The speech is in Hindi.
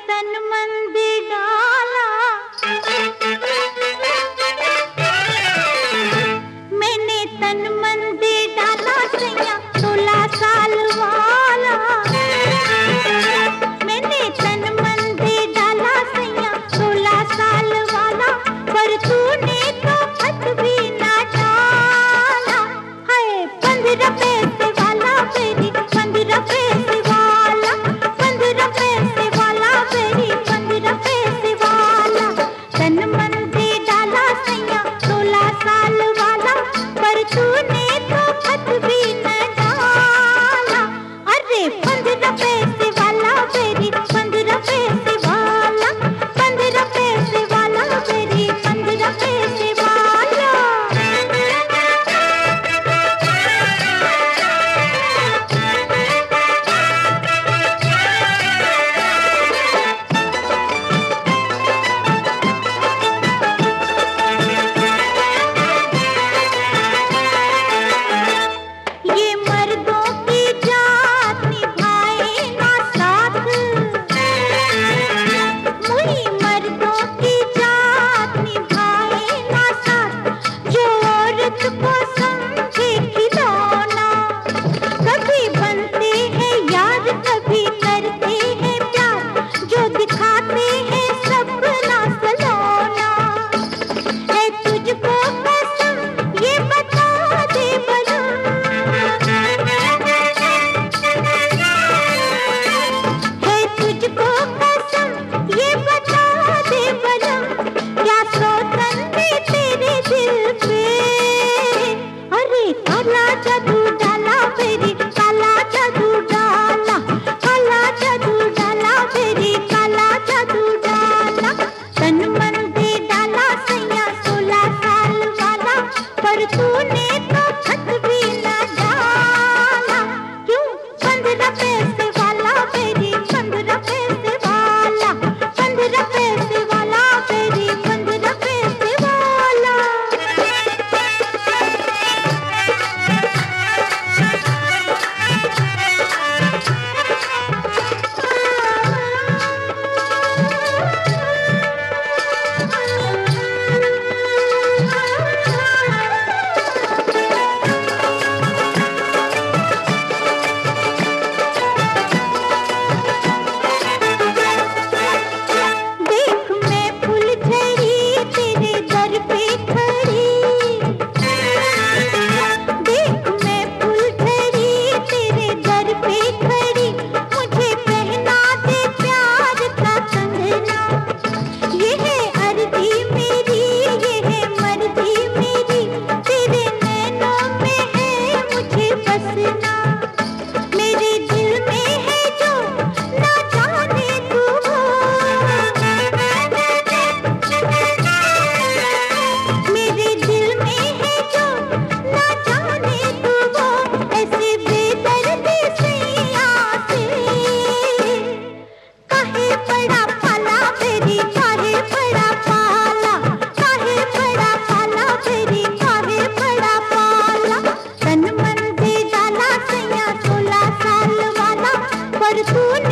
तन मन दे डाला, मैंने तन मन दे डाला सैया 16 साल वाला। मैंने तन मन दे डाला सैया 16 साल वाला, पर तूने तो हाथ भी ना डाला। हाय 15 पैसे वाला मेरी 15 पैसे वाला, 15 पैसे वाला मेरी 15 पैसे वाला। तन मन दे डाला सैया 16 साल वाला, पर तूने तो हाथ भी न डाला। अरे 15 पैसे वाला मेरी 15 पैसे वाला, 15 पैसे वाला मेरी 15 पैसे वाला। ये मर्दों की जात निभाए ना साथ, मुई मर्दों की जात निभाए ना साथ, जो औरत को समझे खिलौना। कभी बनते हैं यार कभी करते हैं प्यार, जो दिखाते हैं सपना सलोना। है तुझको कसम ये बता दे बलम, है तुझको कसम ये बता दे बलम, क्या सौतन में तेरे दिल पे। अरे काला जादू डाला मेरी काला जादू डाला, काला जादू डाला मेरी काला जादू डाला। तन मन दे डाला सैया 16 साल वाला, पर तूने तो हाथ भी न डाला। क्यों 15 पैसे वाला मेरी 15 पैसे वाला, 15 पैसे वाला मेरी 15 पैसे वाला। देख मैं फुलझड़ी तेरे दर पे खड़ी, देख मैं फुलझड़ी तेरे दर पे खड़ी, मुझे पहना दे प्यार का कंगना। ये है अर्जी मेरी ये है मर्जी मेरी, तेरे नैनों में है मुझे बसना। मेरे दिल में है जो ना जाने तू हो, मेरे दिल में है जो ना जाने तू हो, ऐसे बेदर्दी सैया से काहे पड़ा पाला मेरी काहे पड़ा पाला, काहे पड़ा पाला मेरी काहे पड़ा पाला। तन मन दे डाला सैया 16 साल वाला, पर तूने